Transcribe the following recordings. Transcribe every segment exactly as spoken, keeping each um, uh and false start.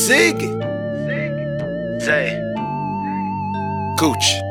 Ziggy. Zay. Gucci.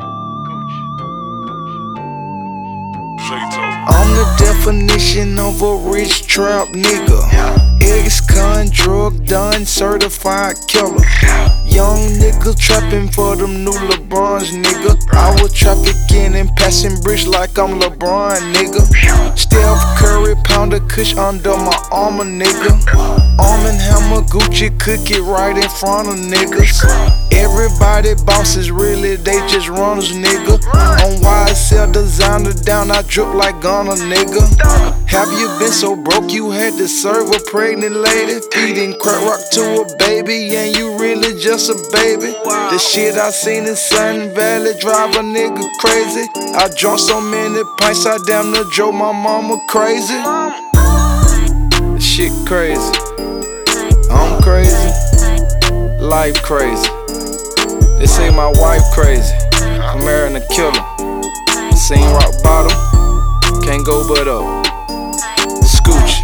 I'm the definition of a rich trap nigga. Ex-con, drug done, certified killer. Young nigga trapping for them new LeBrons, nigga. I was trafficking and passing bricks like I'm LeBron, nigga. Steph Curry, pound a kush under my armor, nigga. Arm and Hammer, Gucci, cook it right in front of niggas. Everybody bosses, really, they just runners, nigga. On Y S L designer down, I drip like Ghana, nigga. Have you been so broke you had to serve a pregnant lady? Feeding crack rock to a baby, and you really just a baby. The shit I seen in Sun Valley drive a nigga crazy. I drunk so many pints, I damn near drove my mama crazy. This shit crazy. I'm crazy. Life crazy. They say my wife crazy. I'm marrying a killer. Seen rock bottom, can't go but up. Scooch.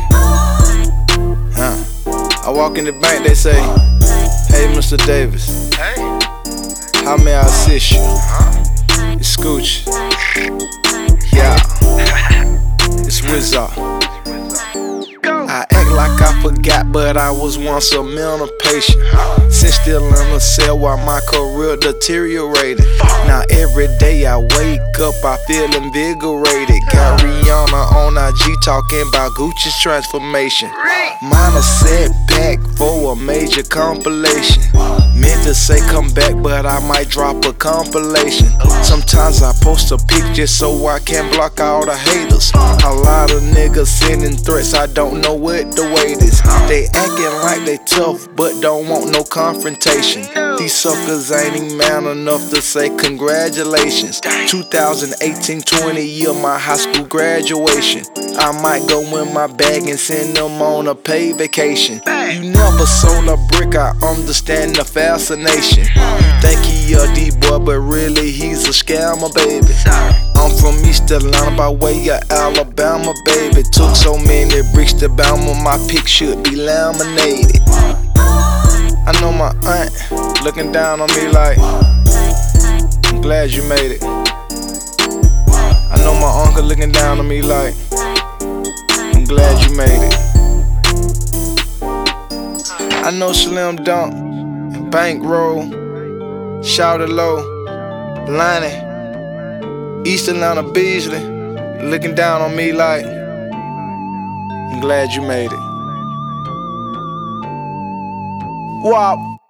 Huh. I walk in the bank, they say, "Hey, Mister Davis, how may I assist you?" It's Scooch. Yeah. It's Wizard. I act like I forgot, but I was once a mental patient. Since still in a cell while my career deteriorated. Now every day I wake up, I feel invigorated. Got Rihanna on I G talking about Gucci's transformation. Minor setback for a major compilation. Meant to say come back, but I might drop a compilation. Sometimes I post a pic just so I can block all the haters. A lot of niggas sending threats, I don't know what the weight is. They acting like they tough, but don't want no confrontation. These suckers ain't even man enough to say congratulations. two thousand eighteen, twenty year my high school graduation. I might go in my bag and send them on a paid vacation. You never sold a brick, I understand the fascination. You think he a D-boy, but really he's a scammer, baby. I'm from East Atlanta by way of Alabama, baby. Took so many bricks to Bama, my pic should be laminated. I know my aunt looking down on me like, "I'm glad you made it." I know my uncle looking down on me like, "I'm glad you made it." I know Slim Dunk, Bankroll, Shouted Low, Lonnie, East Atlanta Beasley, looking down on me like, "I'm glad you made it." Wop.